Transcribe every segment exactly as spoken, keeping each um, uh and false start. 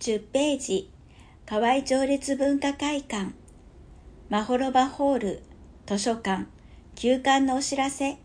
じゅうページ、河合町立文化会館、まほろばホール、図書館、休館のお知らせ。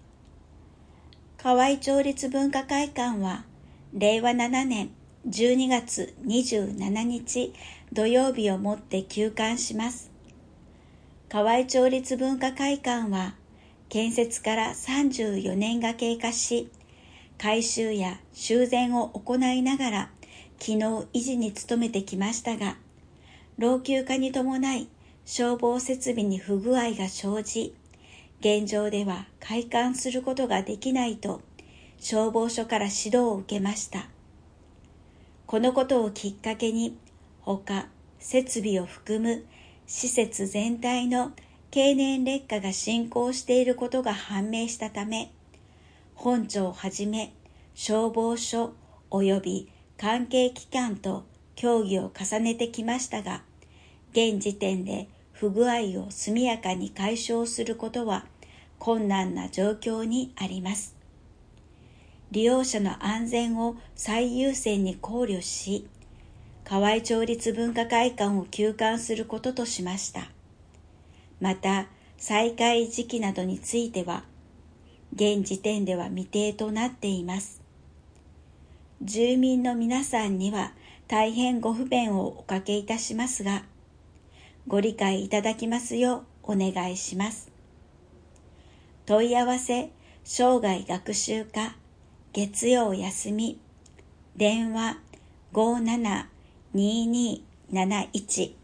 河合町立文化会館は、れいわななねんじゅうにがつにじゅうしちにち土曜日をもって休館します。河合町立文化会館は、建設からさんじゅうよねんが経過し、改修や修繕を行いながら、機能維持に努めてきましたが、老朽化に伴い消防設備に不具合が生じ、現状では開館することができないと消防署から指導を受けました。このことをきっかけに、他設備を含む施設全体の経年劣化が進行していることが判明したため、本庁をはじめ消防署及び関係機関と協議を重ねてきましたが、現時点で不具合を速やかに解消することは困難な状況にあります。利用者の安全を最優先に考慮し、河合町立文化会館を休館することとしました。また、再開時期などについては、現時点では未定となっています。住民の皆さんには大変ご不便をおかけいたしますが、ご理解いただきますようお願いします。問い合わせ、生涯学習課、月曜休み、電話ごーなな にーにーなないち。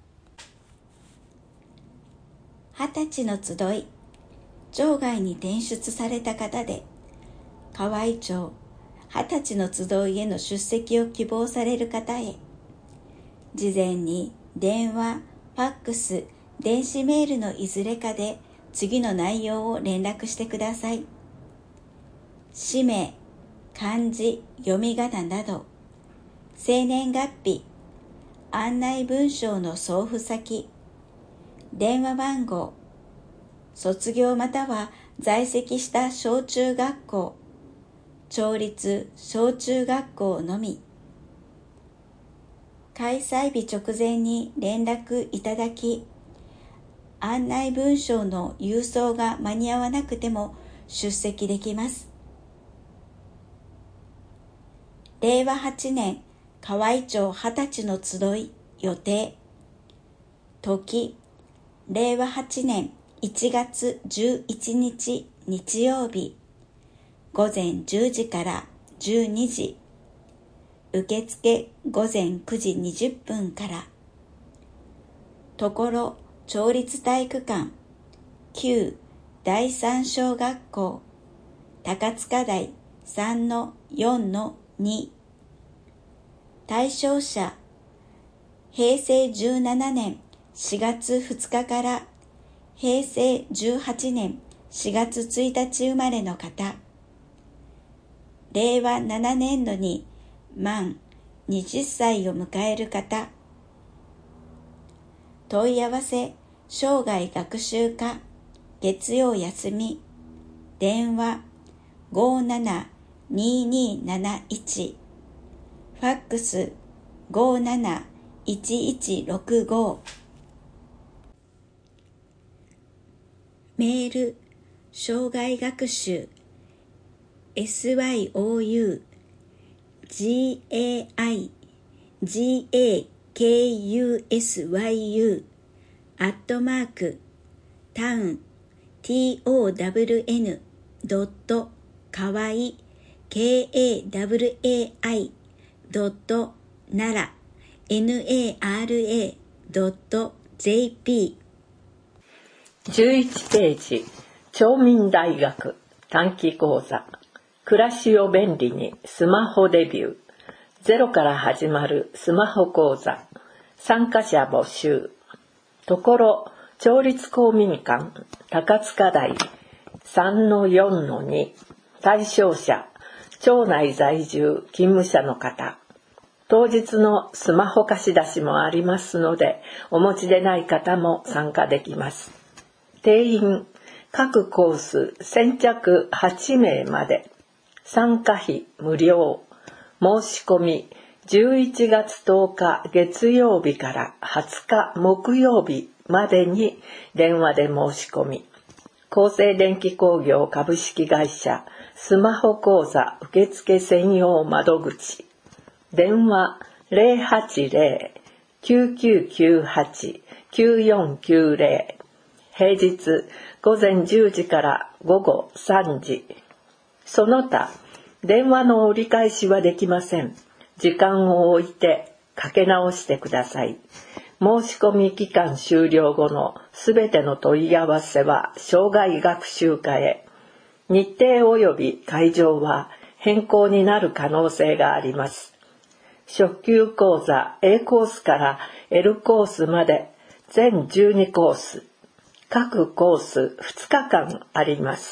二十歳の集い、町外に転出された方で、河合町二十歳の集いへの出席を希望される方へ、事前に電話、ファックス、電子メールのいずれかで次の内容を連絡してください。氏名、漢字、読み仮名など、生年月日、案内文章の送付先、電話番号、卒業または在籍した小中学校、町立小中学校のみ。開催日直前に連絡いただき、案内文章の郵送が間に合わなくても出席できます。れいわはちねん河合町二十歳の集い予定。時、れいわはちねんいちがつじゅういちにち日曜日、午前じゅうじからじゅうにじ、受付午前くじにじゅっぷんから。ところ町立体育館旧だいさん小学校高塚台 さんのよんのに。対象者、へいせいじゅうななねんしがつふつかからへいせいじゅうはちねんしがつついたち生まれの方、れいわななねんどに満はたちを迎える方。問い合わせ、生涯学習課、月曜休み、電話ごーなな にーにーなないち、ファックスごーなな いちいちろくご。メール、生涯学習 エスワイオーユージーエーアイジーエーケーユーエスワイユー アットマークタウン トウン ドットかわい ケーエーダブリューエーアイ ドットナラ ナラ ドット ジェーピー。じゅういちページ、町民大学短期講座、暮らしを便利にスマホデビュー、ゼロから始まるスマホ講座、参加者募集。ところ町立公民館高塚台 さんのよんのに。対象者、町内在住勤務者の方。当日のスマホ貸し出しもありますので、お持ちでない方も参加できます。定員、各コース先着はちめいまで。参加費無料。申し込みじゅういちがつとおか月曜日からはつか木曜日までに電話で申し込み、厚生電気工業株式会社スマホ講座受付専用窓口、電話 ゼロはちゼロ きゅうきゅうきゅうはち きゅうよんきゅうゼロ、平日ごぜんじゅうじからごごさんじ。その他、電話の折り返しはできません。時間を置いてかけ直してください。申し込み期間終了後のすべての問い合わせは生涯学習課へ。日程及び会場は変更になる可能性があります。初級講座 A コースから L コースまで全じゅうにコース、各コースふつかかんあります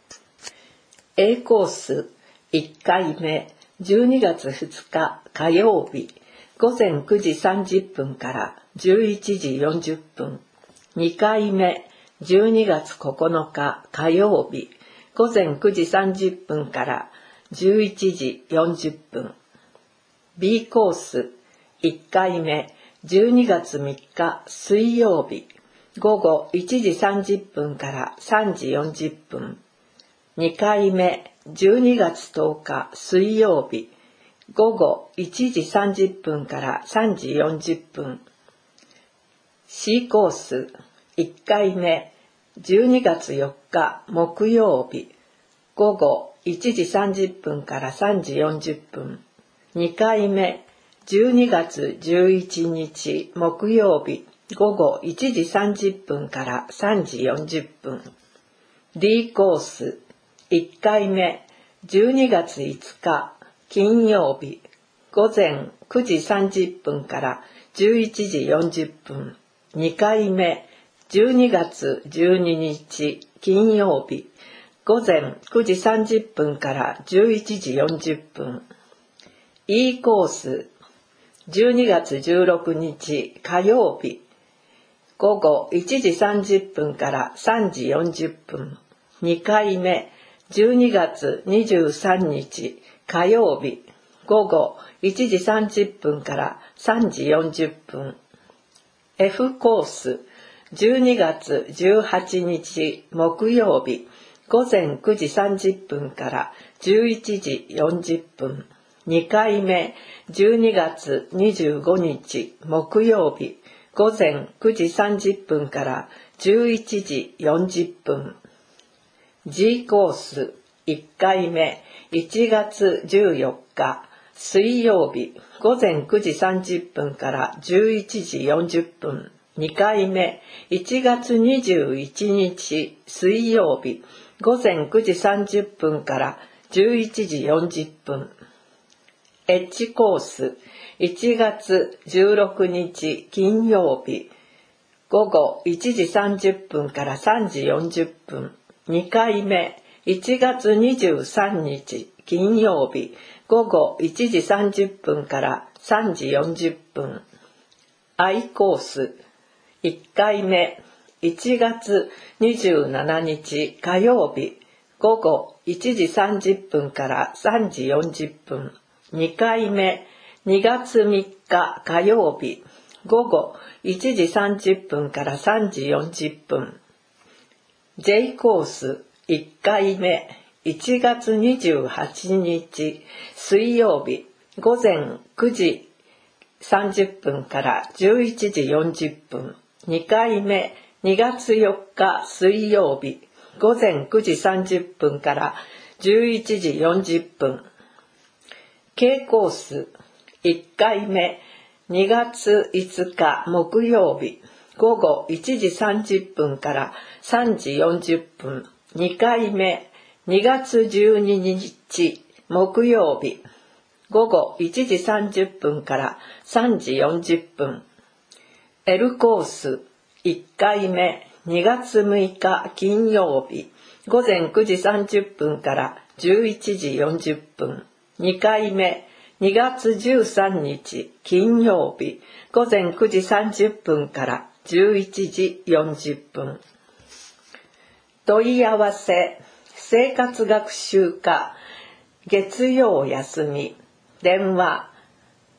。A コースいっかいめじゅうにがつふつか火曜日ごぜんくじさんじゅっぷんからじゅういちじよんじゅっぷん、にかいめじゅうにがつここのか火曜日ごぜんくじさんじゅっぷんからじゅういちじよんじゅっぷん。B コースいっかいめじゅうにがつみっか水曜日ごごいちじさんじゅっぷんからさんじよんじゅっぷん。にかいめじゅうにがつとおか水曜日ごごいちじさんじゅっぷんからさんじよんじゅっぷん。C コースいっかいめじゅうにがつよっか木曜日ごごいちじさんじゅっぷんからさんじよんじゅっぷん。にかいめじゅうにがつじゅういちにち木曜日ごごいちじさんじゅっぷんからさんじよんじゅっぷん。D コースいっかいめじゅうにがついつか金曜日ごぜんくじさんじゅっぷんからじゅういちじよんじゅっぷん。にかいめじゅうにがつじゅうににち金曜日ごぜんくじさんじゅっぷんからじゅういちじよんじゅっぷん。E コースじゅうにがつじゅうろくにち火曜日ごごいちじさんじゅっぷんからさんじよんじゅっぷん。にかいめじゅうにがつにじゅうさんにち火曜日ごごいちじさんじゅっぷんからさんじよんじゅっぷん。F コースじゅうにがつじゅうはちにち木曜日ごぜんくじさんじゅっぷんからじゅういちじよんじゅっぷん。にかいめじゅうにがつにじゅうごにち木曜日ごぜんくじさんじゅっぷんからじゅういちじよんじゅっぷん。G コースいっかいめいちがつじゅうよっか水曜日ごぜんくじさんじゅっぷんからじゅういちじよんじゅっぷん。にかいめいちがつにじゅういちにち水曜日ごぜんくじさんじゅっぷんからじゅういちじよんじゅっぷん。H コースいちがつじゅうろくにち金曜日ごごいちじさんじゅっぷんからさんじよんじゅっぷん。にかいめいちがつにじゅうさんにち金曜日ごごいちじさんじゅっぷんからさんじよんじゅっぷん。I コースいっかいめいちがつにじゅうしちにち火曜日ごごいちじさんじゅっぷんからさんじよんじゅっぷん。にかいめにがつみっか火曜日ごごいちじさんじゅっぷんからさんじよんじゅっぷん。J コースいっかいめいちがつにじゅうはちにち水曜日ごぜんくじさんじゅっぷんからじゅういちじよんじゅっぷん。にかいめにがつよっか水曜日ごぜんくじさんじゅっぷんからじゅういちじよんじゅっぷん。K コースいっかいめにがついつか木曜日ごごいちじさんじゅっぷんからさんじよんじゅっぷん。にかいめにがつじゅうににち木曜日ごごいちじさんじゅっぷんからさんじよんじゅっぷん。L コースいっかいめにがつむいか金曜日ごぜんくじさんじゅっぷんからじゅういちじよんじゅっぷん。にかいめにがつじゅうさんにち金曜日ごぜんくじさんじゅっぷんからじゅういちじよんじゅっぷん。問い合わせ生活学習科月曜休み電話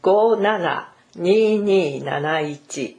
ごななにになないち。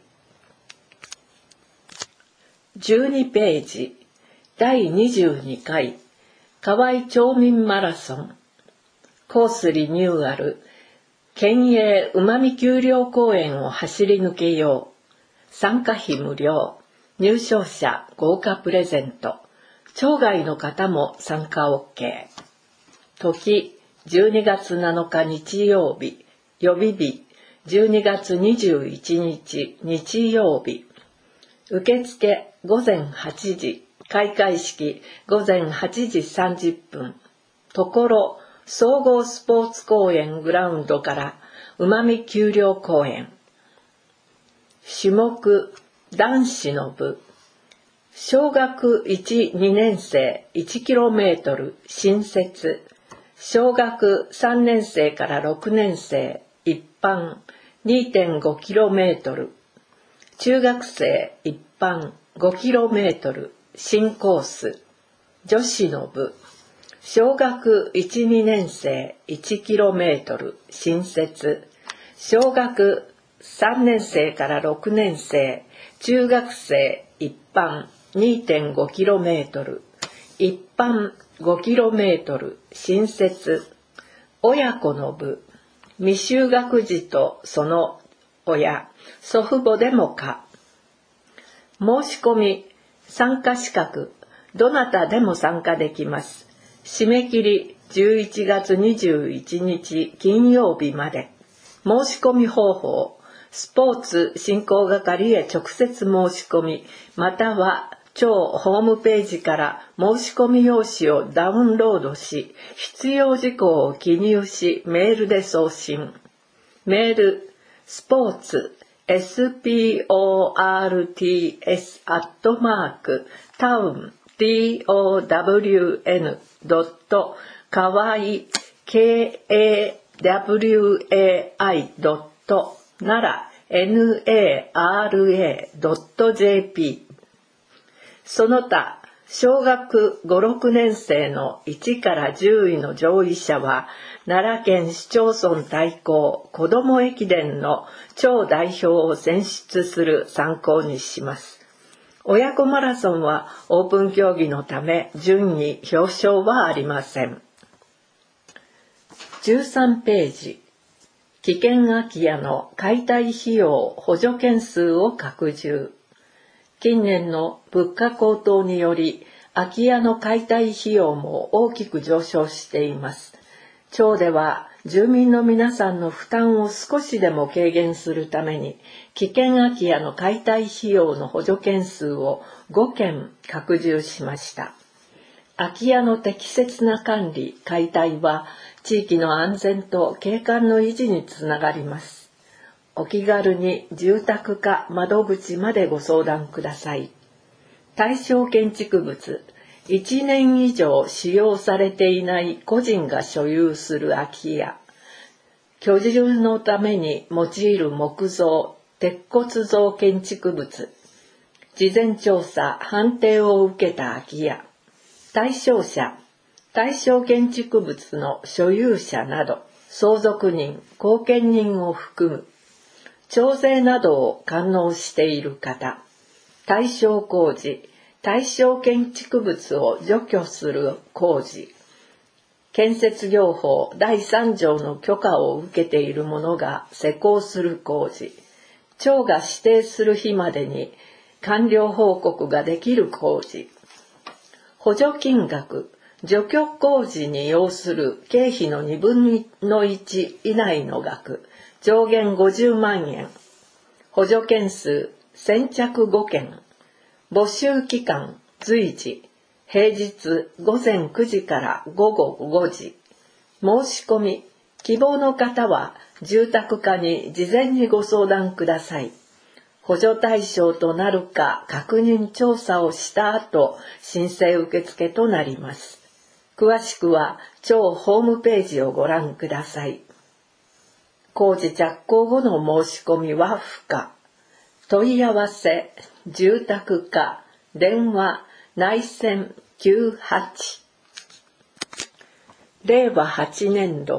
じゅうにページだいにじゅうにかい河合町民マラソンコースリニューアル県営うまみ丘陵公園を走り抜けよう。参加費無料。入賞者豪華プレゼント。町外の方も参加 OK。時じゅうにがつなのか日曜日。予備日じゅうにがつにじゅういちにち日曜日。受付ごぜんはちじ。開会式ごぜんはちじさんじゅっぷん。ところ総合スポーツ公園グラウンドからうまみ丘陵公園。種目男子の部。小学いち、にねんせい いちキロメートル 新設。小学さんねんせいからろくねんせい一般 にてんごキロメートル。中学生一般 ごキロメートル 新コース。女子の部。小学いち、にねんせい いちキロメートル 新設。小学さんねんせいからろくねんせい中学生一般 にてんごキロメートル。一般 ごキロメートル 新設。親子の部。未就学児とその親、祖父母でも可。申し込み、参加資格、どなたでも参加できます。締め切りじゅういちがつにじゅういちにち金曜日まで。申し込み方法、スポーツ振興係へ直接申し込み、または町ホームページから申し込み用紙をダウンロードし、必要事項を記入し、メールで送信。メール、スポーツ、エスピーオーアールティーエス アットマーク、タウン、トウン、ドット、かわい、ケーエーダブリューエーアイ ドット、なら、ナラ ドット ジェーピー。その他、小学ご、ろくねんせいのいちからじゅういの上位者は、奈良県市町村対抗子ども駅伝の町代表を選出する参考にします。親子マラソンはオープン競技のため順位表彰はありません。じゅうさんページ。危険空き家の解体費用補助件数を拡充。近年の物価高騰により空き家の解体費用も大きく上昇しています。町では住民の皆さんの負担を少しでも軽減するために危険空き家の解体費用の補助件数をごけん拡充しました。空き家の適切な管理・解体は地域の安全と景観の維持につながります。お気軽に住宅課窓口までご相談ください。対象建築物、いちねん以上使用されていない個人が所有する空き家、居住のために用いる木造、鉄骨造建築物、事前調査・判定を受けた空き家、対象者、対象建築物の所有者など、相続人、後見人を含む、徴税などを完納している方、対象工事、対象建築物を除去する工事、建設業法だいさんじょうの許可を受けている者が施工する工事、町が指定する日までに完了報告ができる工事、補助金額、除去工事に要する経費のにぶんのいち以内の額、上限ごじゅうまんえん、補助件数先着ごけん、募集期間随時、平日ごぜんくじからごごごじ、申し込み、希望の方は住宅課に事前にご相談ください。補助対象となるか確認調査をした後、申請受付となります。詳しくは町ホームページをご覧ください。工事着工後の申し込みは不可。問い合わせ、住宅課、電話、内線きゅうはち。れいわはちねんど、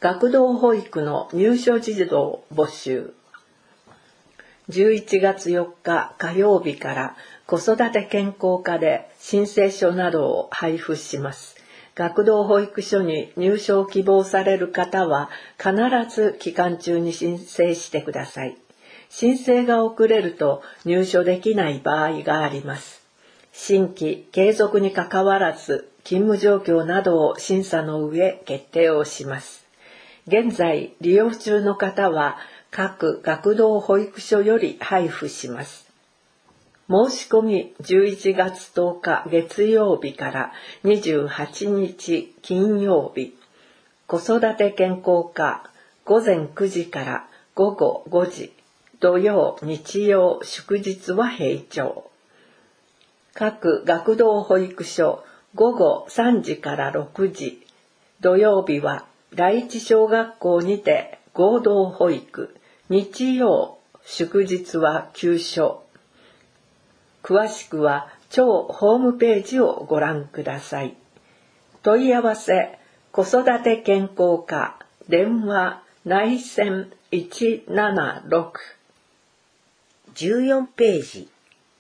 学童保育の入所児童募集。じゅういちがつよっか火曜日から子育て健康課で申請書などを配布します。学童保育所に入所を希望される方は必ず期間中に申請してください。申請が遅れると入所できない場合があります。新規継続にかかわらず勤務状況などを審査の上決定をします。現在利用中の方は各学童保育所より配布します。申し込みじゅういちがつとおか月曜日からにじゅうはちにち金曜日。子育て健康課ごぜんくじからごごごじ。土曜、日曜、祝日は平常。各学童保育所ごごさんじからろくじ。土曜日は第一小学校にて合同保育。日曜、祝日は休所。詳しくは庁ホームページをご覧ください。問い合わせ、子育て健康課、電話、内線いちななろく。 じゅうよんページ。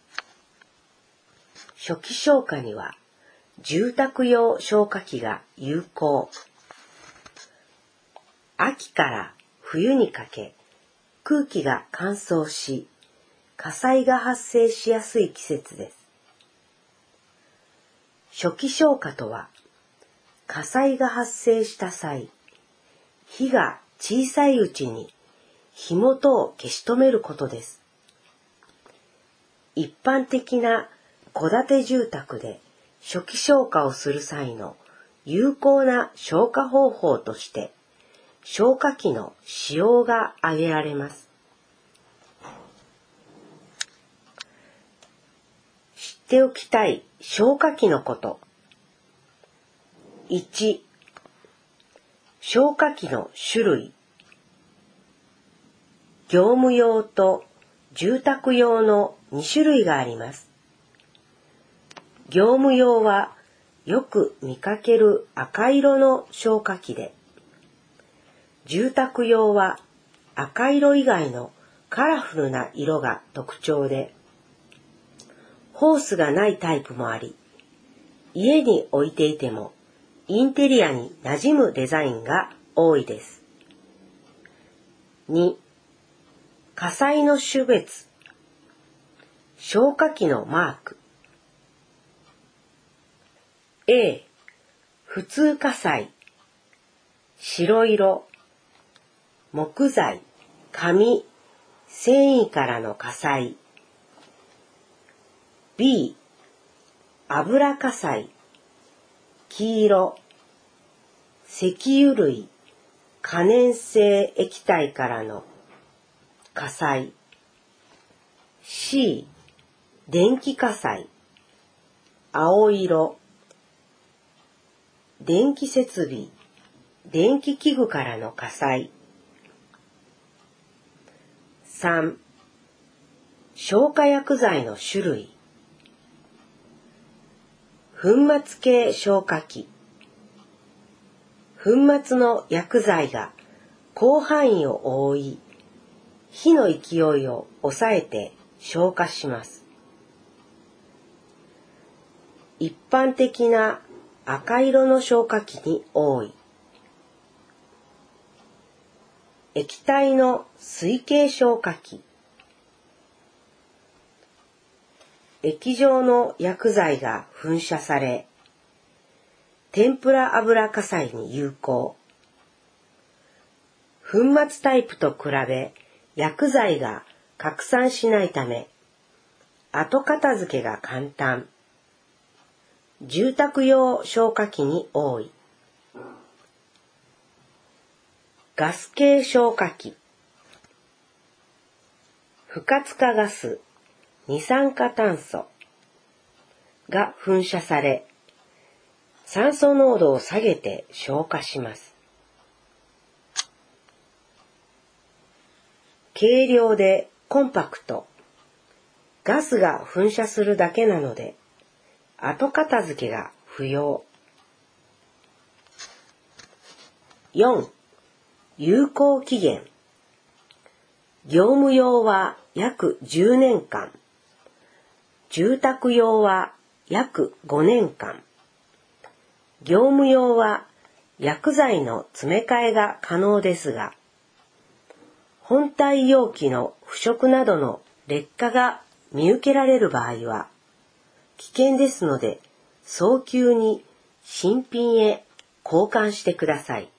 初期消火には住宅用消火器が有効。秋から冬にかけ空気が乾燥し火災が発生しやすい季節です。初期消火とは火災が発生した際、火が小さいうちに火元を消し止めることです。一般的な戸建て住宅で初期消火をする際の有効な消火方法として消火器の使用が挙げられます。知っておきたい消火器のこと。いち、消火器の種類。業務用と住宅用のに種類があります。業務用はよく見かける赤色の消火器で、住宅用は赤色以外のカラフルな色が特徴で、ホースがないタイプもあり、家に置いていてもインテリアに馴染むデザインが多いです。に、火災の種別。消火器のマーク。A、普通火災。白色。木材、紙、繊維からの火災。B、油火災。黄色。石油類、可燃性液体からの火災。C、電気火災。青色。電気設備、電気器具からの火災。さん、消火薬剤の種類。粉末系消火器。粉末の薬剤が広範囲を覆い、火の勢いを抑えて消火します。一般的な赤色の消火器に多い。液体の水系消火器。液状の薬剤が噴射され、天ぷら油火災に有効。粉末タイプと比べ薬剤が拡散しないため、後片付けが簡単。住宅用消火器に多い。ガス系消火器。不活化ガス、二酸化炭素が噴射され、酸素濃度を下げて消火します。軽量でコンパクト。ガスが噴射するだけなので、後片付けが不要。よん、 有効期限。業務用は約じゅうねんかん。住宅用は約ごねんかん。業務用は薬剤の詰め替えが可能ですが、本体容器の腐食などの劣化が見受けられる場合は、危険ですので、早急に新品へ交換してください。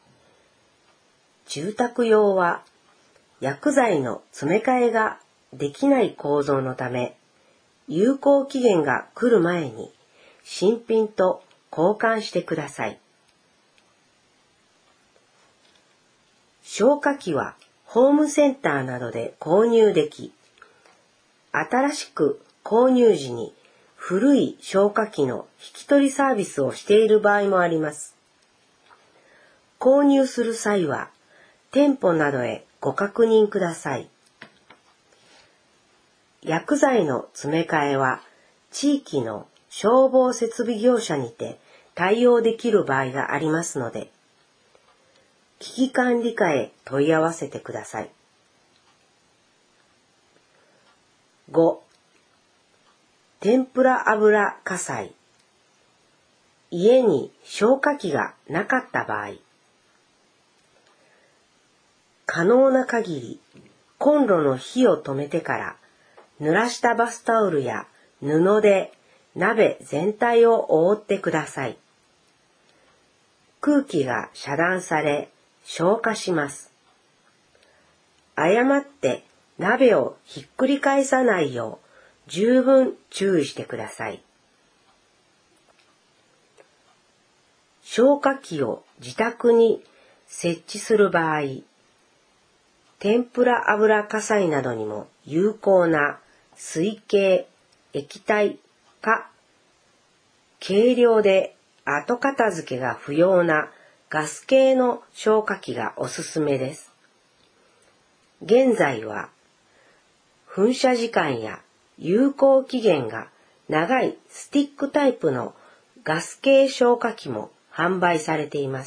住宅用は薬剤の詰め替えができない構造のため、有効期限が来る前に新品と交換してください。消火器はホームセンターなどで購入でき、新しく購入時に古い消火器の引き取りサービスをしている場合もあります。購入する際は、店舗などへご確認ください。薬剤の詰め替えは、地域の消防設備業者にて対応できる場合がありますので、危機管理課へ問い合わせてください。ご. 天ぷら油火災。家に消火器がなかった場合、可能な限りコンロの火を止めてから濡らしたバスタオルや布で鍋全体を覆ってください。空気が遮断され消火します。誤って鍋をひっくり返さないよう十分注意してください。消火器を自宅に設置する場合、天ぷら油火災などにも有効な水系、液体か、軽量で後片付けが不要なガス系の消火器がおすすめです。現在は、噴射時間や有効期限が長いスティックタイプのガス系消火器も販売されています。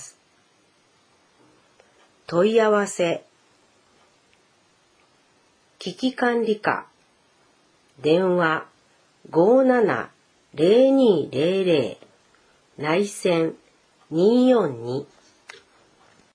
問い合わせ、危機管理課、電話ごーななゼロにゼロゼロ内線にーよんに